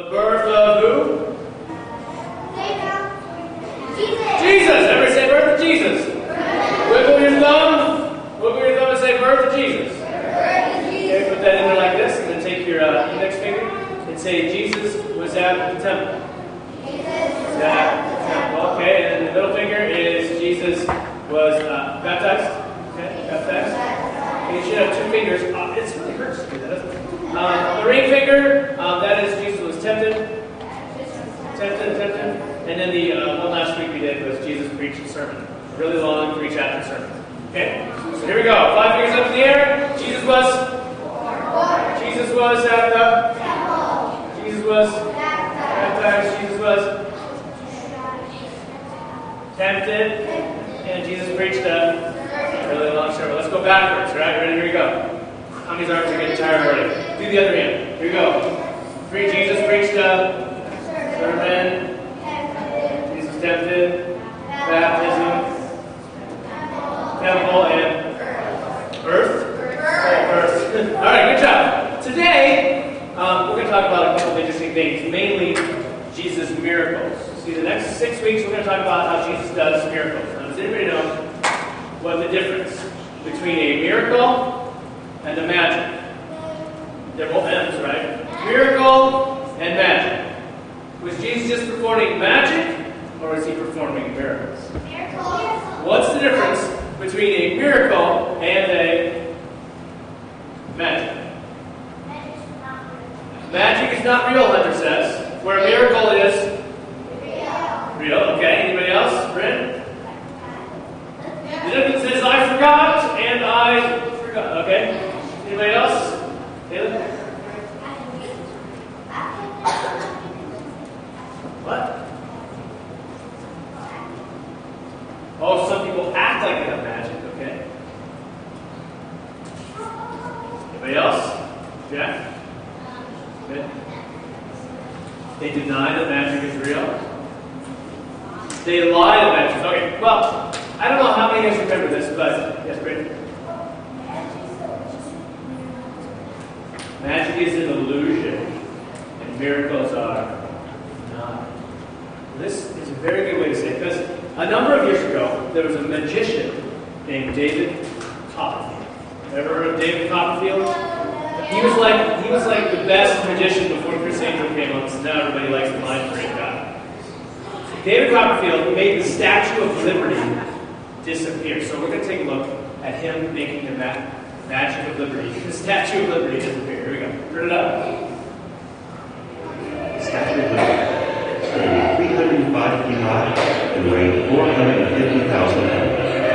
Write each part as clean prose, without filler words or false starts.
The birth of who? Jesus. Jesus. Everybody say birth of Jesus. Wiggle your thumb. Wiggle your thumb and say birth of Jesus. Okay, put that in there like this, and then take your index finger and say Jesus was at the temple. Was at the temple. Okay, and then the middle finger is Jesus was baptized. Okay, baptized. Okay, you should have two fingers. It really hurts to do that, doesn't it? The ring finger, that is Jesus was tempted. And then the one last week we did was Jesus preached a sermon. A really long 3-chapter sermon. Okay? So here we go. 5 fingers up in the air. Jesus was at the temple. Jesus was baptized. Jesus was tempted. And Jesus preached a really long sermon. Let's go backwards, right? Ready? Here we go. How many arms are getting tired already? Do the other hand. Here we go. Jesus preached a sermon. Jesus tempted. Baptism. Temple and earth. Earth. All right, good job. Today, we're going to talk about a couple of interesting things. Mainly, Jesus' miracles. See, the next 6 weeks, we're going to talk about how Jesus does miracles. Now, does anybody know what the difference between a miracle and a magic? They're both M's, right? Miracle and magic. Was Jesus just performing magic, or was he performing miracles? Miracle. What's the difference between a miracle and a magic? Magic is not real, Hunter says. Where a miracle is real. Okay, anybody else? Brent? The difference is I forgot and I forgot. Okay. Anybody else? Taylor? What? Oh, some people act like they have magic, okay. Anybody else? Jack? Good. They deny that magic is real. They lie that magic is okay. Well, I don't know how many of you guys remember this, but yes, Brittany. Magic is an illusion, and miracles are not. This is a very good way to say it, because a number of years ago, there was a magician named David Copperfield. Ever heard of David Copperfield? He was like the best magician before Chris Angel came up, so now everybody likes the mind freak guy. David Copperfield made the Statue of Liberty disappear. So we're going to take a look at him making the Magic of Liberty. The Statue of Liberty disappear. Here we go. Turn it up. Statue of Liberty, standing 305 feet high and weighing 450,000 pounds.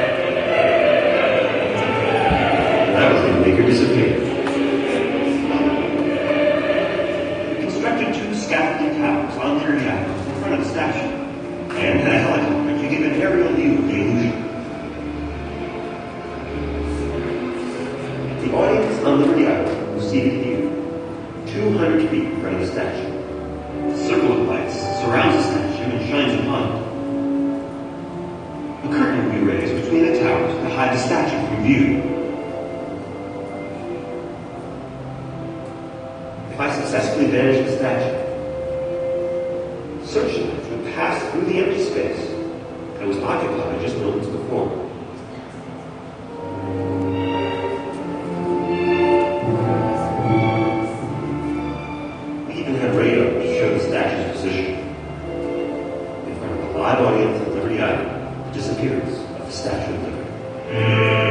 That was going to make her disappear. We constructed 2 scaffolding towers on Liberty Island in front of the statue, and a helicopter to give an aerial view of the illusion. The audience on Liberty Island was seated here, 200 feet in front of the statue. A circle of lights surrounds the statue and shines upon it. A curtain will be raised between the towers to hide the statue from view. If I successfully vanish the statue, searchlights would pass through the empty space that was occupied just moments before. We even had radar to show the statue's position. In front of a live audience at Liberty Island, the disappearance of the Statue of Liberty.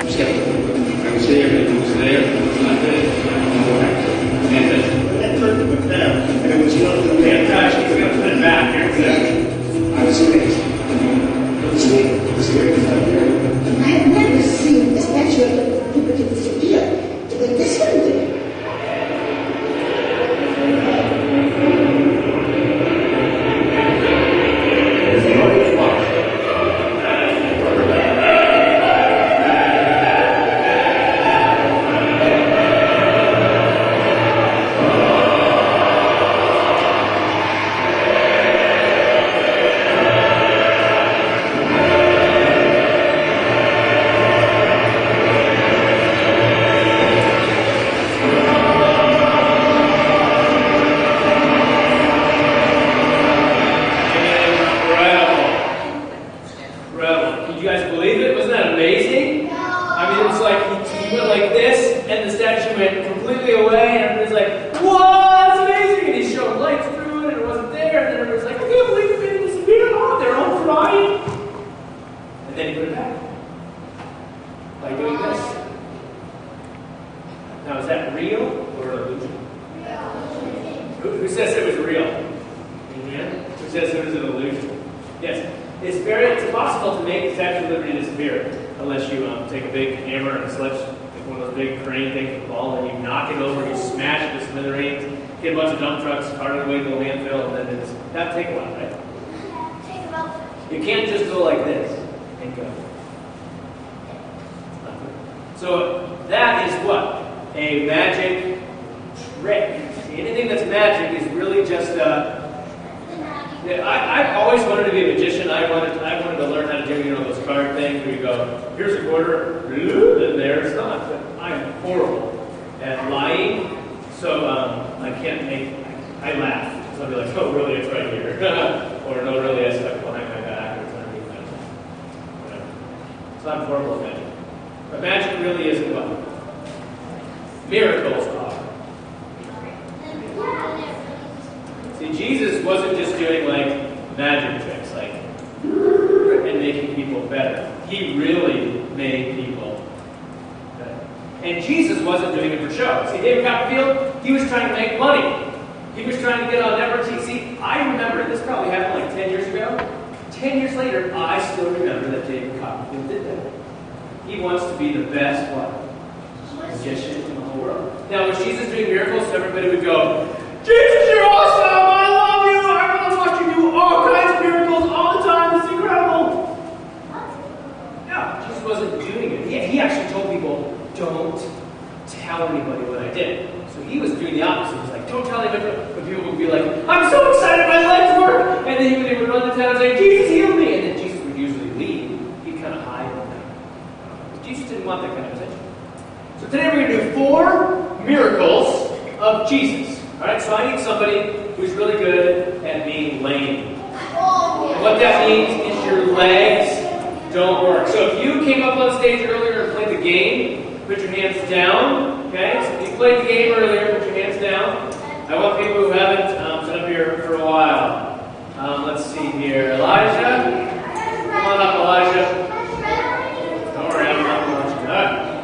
I was there, it was there, it was not there. And that curtain went down, and it was nothing there. Actually, he's going to put it back here. Exactly. I was amazed. It was very familiar. I have never seen a statue of liberty disappear like this one did. As the audience watched, Incredible. Can you guys believe it? Wasn't that amazing? I mean, it's like he went like this, and the statue went completely away, and everybody's like, "Whoa, that's amazing!" And he showed lights through it, and it wasn't there, and then everybody's like, "I can't believe it didn't disappear!" Oh, they're all crying. And then he put it back by doing this. Now, is that real or illusion? Who says it was real? Amen. Who says it was an illusion? Yes. It's possible to make the Statue of Liberty disappear unless you take a big hammer and sledge, like one of those big crane things with a ball, and you knock it over, you smash it to smithereens, get a bunch of dump trucks, cart it away to the landfill, and then that'd take a while, right? Take a moment. You can't just go like this and go. So that is what? A magic trick. See, anything that's magic is really just I've always wanted to be a magician. I wanted to learn how to do those card things where you go, here's a quarter, and there's not. I'm horrible at lying, so I can't make. I laugh. So I'll be like, oh really, it's right here, or no really, I stuck behind my back, or it's underneath my whatever. So I'm horrible at magic. But magic really isn't what miracles are. See, Jesus wasn't just doing like magic tricks, like and making people better. He really made people better. And Jesus wasn't doing it for show. See, David Copperfield, he was trying to make money. He was trying to get on network TV. See, I remember, this probably happened like 10 years ago. 10 years later, I still remember that David Copperfield did that. He wants to be the best what? Magician in the whole world. Now, when Jesus doing miracles, everybody would go, Jesus, you're awesome! I love you! I want to watch you do all kinds of miracles all the time. It's incredible! No, Jesus wasn't doing it. He actually told people, don't tell anybody what I did. So he was doing the opposite. He was like, don't tell anybody. But people would be like, I'm so excited my legs work! And then they would run to town and say, Jesus, heal me! And then Jesus would usually leave. He'd kind of hide from them. Jesus didn't want that kind of attention. So today we're going to do 4 miracles of Jesus. Alright, so I need somebody who's really good at being lame. And what that means is your legs don't work. So if you came up on stage earlier and played the game, put your hands down. Okay? So if you played the game earlier, put your hands down. I want people who haven't been up here for a while. Let's see here. Elijah? Come on up, Elijah. Don't worry, I'm not watching. Alright.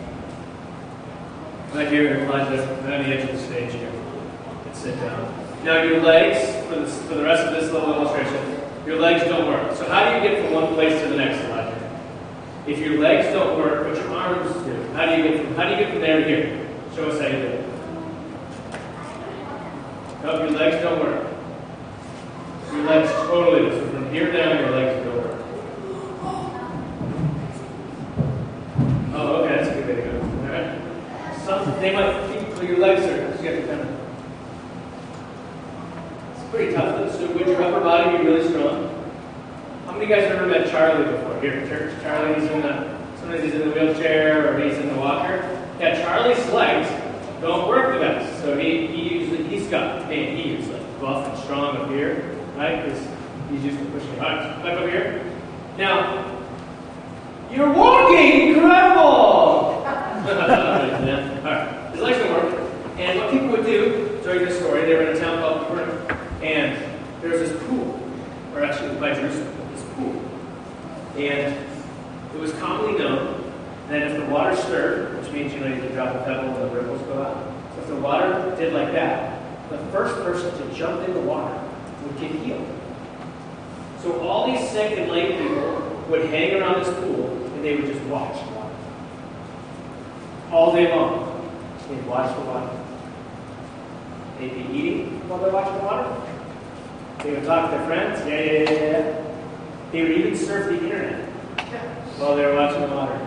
Right here, Elijah, right on the edge of the stage here. Sit down. Now your legs, for the rest of this little illustration, your legs don't work. So how do you get from one place to the next, Elijah? If your legs don't work, what your arms do? How do you get from there to here? Show us how you do it. No, your legs don't work. Your legs totally do. So from here down, your legs don't work. Oh, okay, that's a good way to go. All right. They might think your legs are. You have to kind of. Pretty tough. So would your upper body be really strong? How many of you guys have ever met Charlie before? Here at church, Charlie's sometimes he's in the wheelchair or he's in the walker. Yeah, Charlie's legs don't work the best. So he's got, he's like buff and strong up here, right? Because he's used to pushing it. All right, back over here. Now, you're walking! Incredible! All right, his legs don't work. And what people would do, during this story, they were in a town called Capernaum. And there was this pool, or actually it was by Jerusalem, this pool. And it was commonly known And then if the water stirred, which means you need to drop a pebble and the ripples go out. So if the water did like that, the first person to jump in the water would get healed. So all these sick and lame people would hang around this pool and they would just watch the water. All day long. They'd watch the water. They'd be eating while they're watching the water. They would talk to their friends. Yeah. They would even surf the internet while they were watching the water.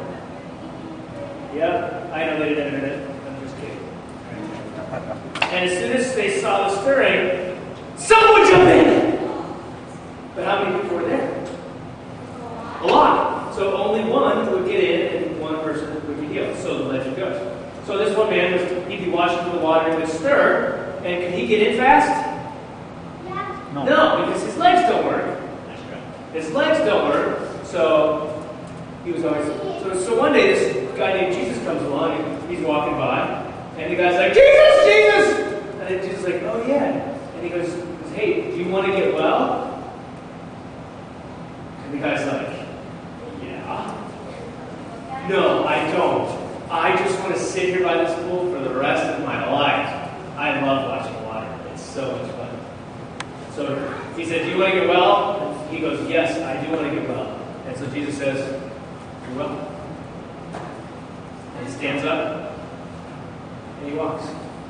Yep, I know they did internet. I'm just kidding. And as soon as they saw the stirring, someone would jump in! But how many people were there? A lot. So only one would get in and one person would be healed. So the legend goes. So this one man, he'd be washing the water and would stir. And could he get in fast? Yeah. No, because his legs don't work. His legs don't work. So he was always... So one day this guy named Jesus comes along and he's walking by. And the guy's like, Jesus, Jesus! And then Jesus is like, oh yeah. And he goes, hey, do you want to get well? And the guy's like, yeah. No, I don't. I just want to sit here by this pool for the rest of my life. I love watching water. It's so much fun. So he said, do you want to get well? And he goes, yes, I do want to get well. And so Jesus says, you're well. And he stands up and he walks.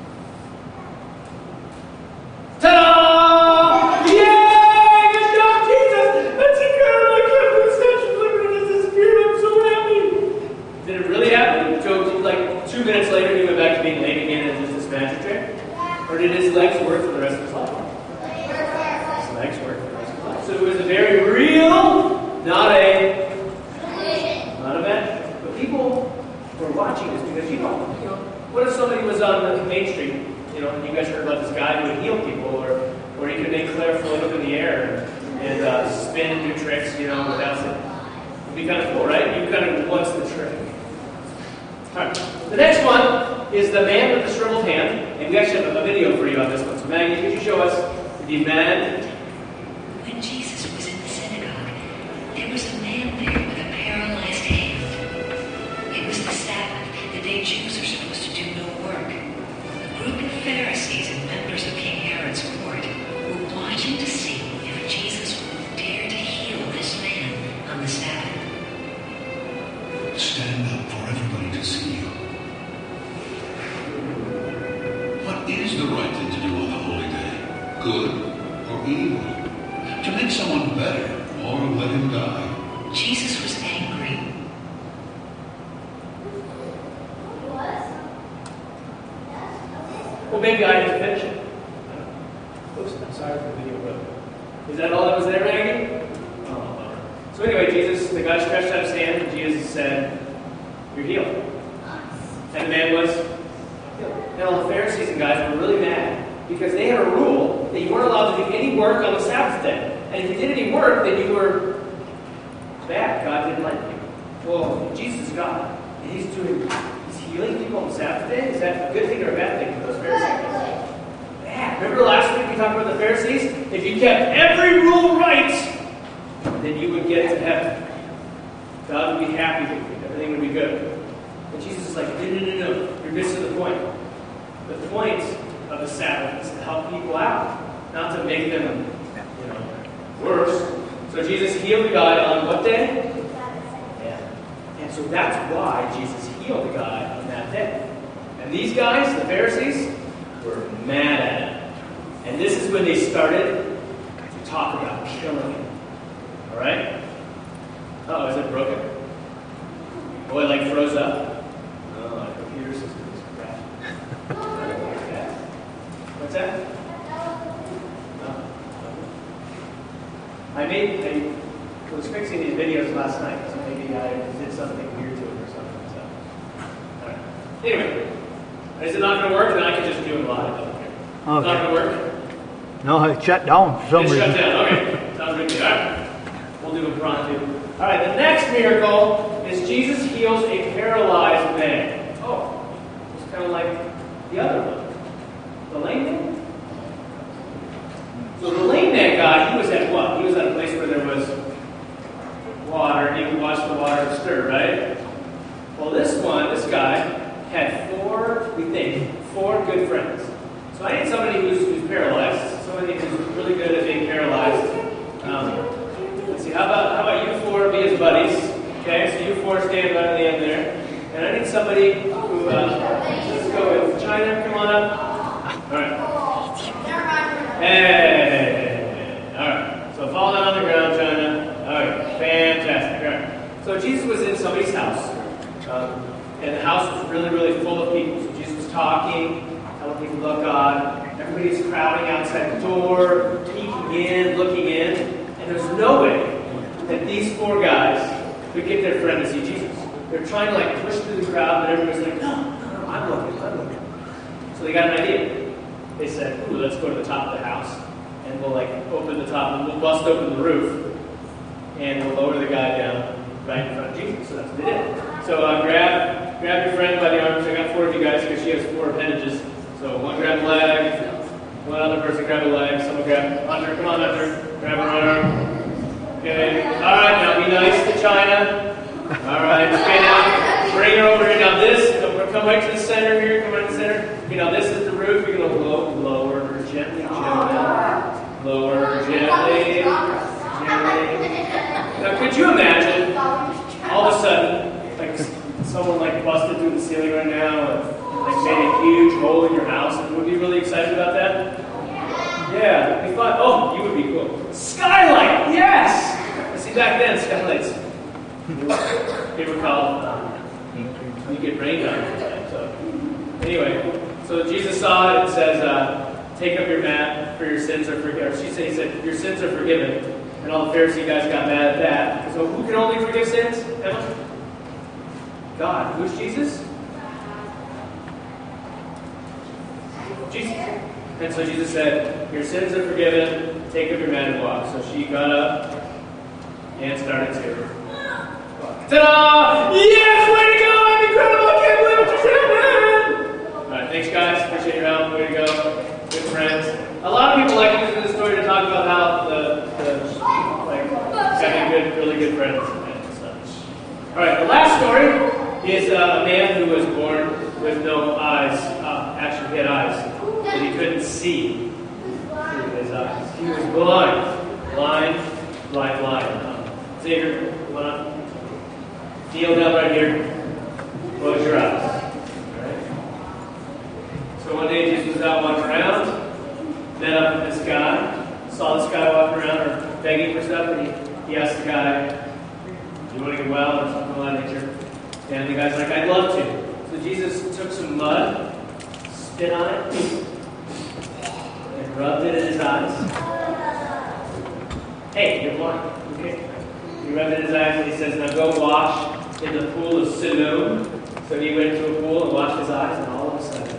Ta-da! Yay! Good job, Jesus! That's incredible! I can't believe Statue of Liberty has disappeared. I'm so happy. Did it really happen? So, like 2 minutes later, he went back to being lame again and just this magic trick? Or did his legs work for the rest of his life? His legs worked for the rest of his life. So it was a very real, not a magic. But people were watching this because you know, what if somebody was on Main Street, and you guys heard about this guy who would heal people, or he could make Claire float up in the air and spin and do tricks, without it. It'd be kind of cool, right? You kind of what's the trick? All right. The next one is the man with the shriveled hand, and we actually have a video for you on this one. So Maggie, could you show us the man? When Jesus was in the synagogue, there was a man there with a paralyzed hand. It was the Sabbath, the day Jews are supposed to do no work. A group of Pharisees and members of King Herod's court were watching to see if Jesus would dare to heal this man on the Sabbath. Stand up for everybody to see you. What is the right thing to do on the holy day? Good or evil? To make someone better or let him die? Jesus was angry. Well, maybe I have to finish it. Oops, I'm sorry for the video broke. Is that all that was there, Maggie? Oh, so anyway, the guy stretched out his hand, and Jesus said, you're healed. And the man was healed. And all the Pharisees and guys were really mad because they had a rule that you weren't allowed to do any work on the Sabbath day. And if you did any work, then you were bad. God didn't like you. Well, Jesus is God, and he's healing people on the Sabbath day. Is that a good thing or a bad thing for those Pharisees? Bad. Remember last week we talked about the Pharisees? If you kept every rule right, then you would get to heaven. God would be happy with you. Everything would be good. But Jesus is like, no. You're missing the point. The point of the Sabbath is to help people out, not to make them, worse. So Jesus healed the guy on what day? Yeah. And so that's why Jesus healed the guy on that day. And these guys, the Pharisees, were mad at him. And this is when they started to talk about killing him. All right? Oh, is it broken? Oh, it froze up? Oh, my computer system is crashing. What's that? Oh. I was fixing these videos last night, so maybe I did something weird to it or something. So. All right. Anyway, is it not going to work? Then I can just do it live. I don't care. Okay. It's not going to work? No, it shut down for some It's reason. shut down. Okay. Sounds good. All right. We'll do it pronto. All right. The next miracle is Jesus heals a paralyzed man. Oh, it's kind of like the other one. The lame man? So the lame man guy, he was at what? He was at a place where there was water, and he could watch the water stir, right? Well, this guy, had four good friends. So I need somebody who's paralyzed, somebody who's really good at being paralyzed. Let's see, how about you four be his buddies? Okay, so you four stand right at the end there. And I need somebody who, let's go with China, come on up. All right. Hey, all right. So fall down on the ground, China. All right, fantastic. All right. So Jesus was in somebody's house. And the house was really, really full of people. So Jesus was talking, telling people about God. Everybody's crowding outside the door, peeking in, looking in. And there's no way that these four guys could get their friend to see Jesus. They're trying to push through the crowd, but everybody's like, no, I'm looking. So they got an idea. They said, ooh, let's go to the top of the house. And we'll open the top, and we'll bust open the roof. And we'll lower the guy down right in front of Jesus. So that's what they did. So grab your friend by the arms. I got four of you guys because she has four appendages. So one grab a leg, one other person grab a leg, someone grab Hunter. Come on, Hunter. Grab an arm. Okay. All right, now be nice to China. All right, okay, now bring her over here. Now come right to the center here. Come right to the center. Okay, now this is the roof. You're going to lower her gently. Lower her gently. Now, could you imagine all of a sudden, someone busted through the ceiling right now and made a huge hole in your house? And would you be really excited about that? Yeah, we thought, oh, you would be cool. Skylight, yes! See, back then, skylights, they were called, you get rained on. So, anyway, so Jesus saw it and says, take up your mat, for your sins are forgiven. He said, your sins are forgiven. And all the Pharisee guys got mad at that. So who can only forgive sins? Emma? God. Who's Jesus? Jesus. And so Jesus said, your sins are forgiven, take up your mat and walk. So she got up and started to walk. Ta-da! Yes! Way to go! I'm incredible! I can't believe what just happened! Alright, thanks guys. Appreciate your help. Way to go. Good friends. A lot of people like using this story to talk about how having really good friends and such. Alright, the last story is a man who was born with no eyes. Actually, he had eyes, but he couldn't see through his eyes. He was blind. Xavier, you want to kneel down right here? Close your eyes. Alright. So one day Jesus was out walking around, met up with this guy, saw this guy walking around or begging for stuff, and he asked the guy, do you want to get well or something of that nature? And the guy's like, I'd love to. So Jesus took some mud, spit on it, and rubbed it in his eyes. Hey, you're blind. Okay. He rubbed it in his eyes and he says, now go wash in the pool of Siloam. So he went to a pool and washed his eyes, and all of a sudden,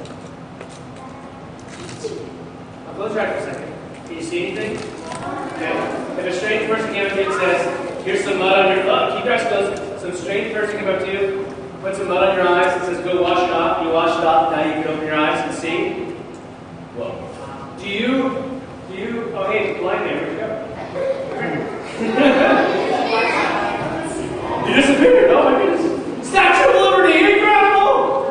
I'll close your eyes for a second. Can you see anything? Okay. If a strange person came up to you and says, here's some mud on your keep your eyes closed. Some strange person came up to you, put some mud on your eyes, and says, go wash it off. You wash it off, now you can open your eyes and see. Whoa. Do you, oh hey, blind man, where'd you go? You disappeared, oh my goodness. Statue of Liberty, incredible!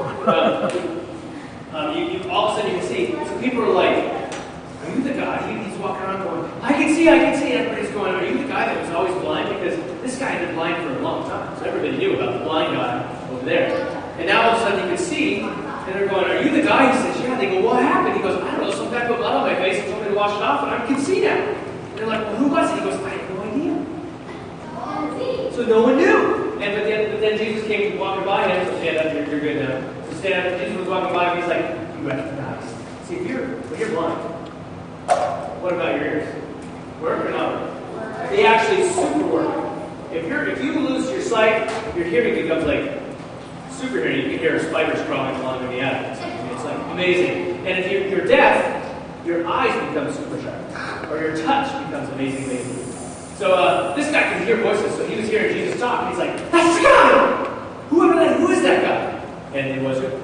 You all of a sudden you can see. So people are like, are you the guy? He's walking around going, I can see. Everybody's going, are you the guy that was always blind? Because this guy had been blind for a long time. So everybody knew about the blind guy over there. And now all of a sudden you can see, and they're going, are you the guy? He says, yeah. They go, what happened? He goes, I don't know, some guy put blood on my face and told me to wash it off, and I can see now. And they're like, well, who was it? He goes, I have no idea. So no one knew. But then Jesus came walking by him, so stand up, you're good now. So stand up, Jesus was walking by him, he's like, you recognize. See, if you're blind, what about your ears? Work or not work? They actually super work. If you lose your sight, your hearing becomes like super hearing. You can hear spiders crawling along in the attic. It's like amazing. And if you're deaf, your eyes become super sharp, or your touch becomes amazing. So this guy can hear voices. So he was hearing Jesus talk, and he's like, "That's the guy! Who is that guy?" And it was who?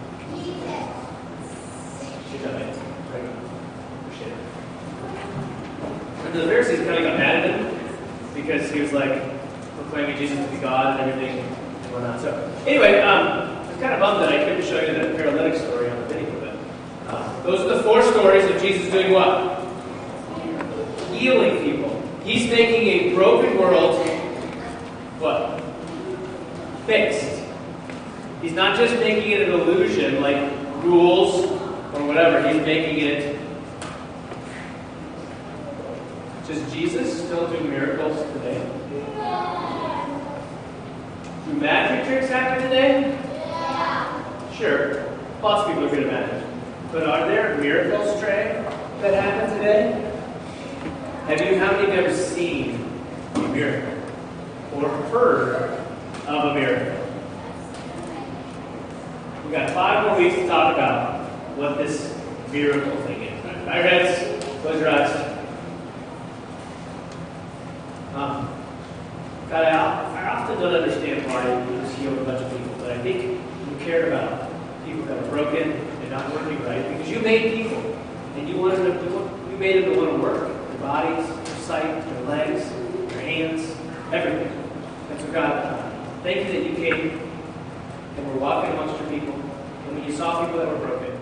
And the Pharisees kind of got mad at him because he was like proclaiming Jesus to be God and everything. And going on. So anyway, I was kind of bummed that I couldn't show you the paralytic story on the video, but those are the 4 stories of Jesus doing what? Healing people. He's making a broken world, what? Fixed. He's not just making it an illusion like rules or whatever. He's making it. Does Jesus still do miracles today? Do magic tricks happen today? Sure. Lots of people are good at magic. But are there miracles, Trey, that happen today? How many of you have ever seen a miracle? Or heard of a miracle? We've got 5 more weeks to talk about what this miracle thing is. Bow your heads, close your eyes. God, I often don't understand why you just healed a bunch of people, but I think you cared about people that were broken and not working right, because you made people, and you made them to want to work. Their bodies, their sight, their legs, their hands, everything. And so God, thank you that you came and were walking amongst your people, and when you saw people that were broken,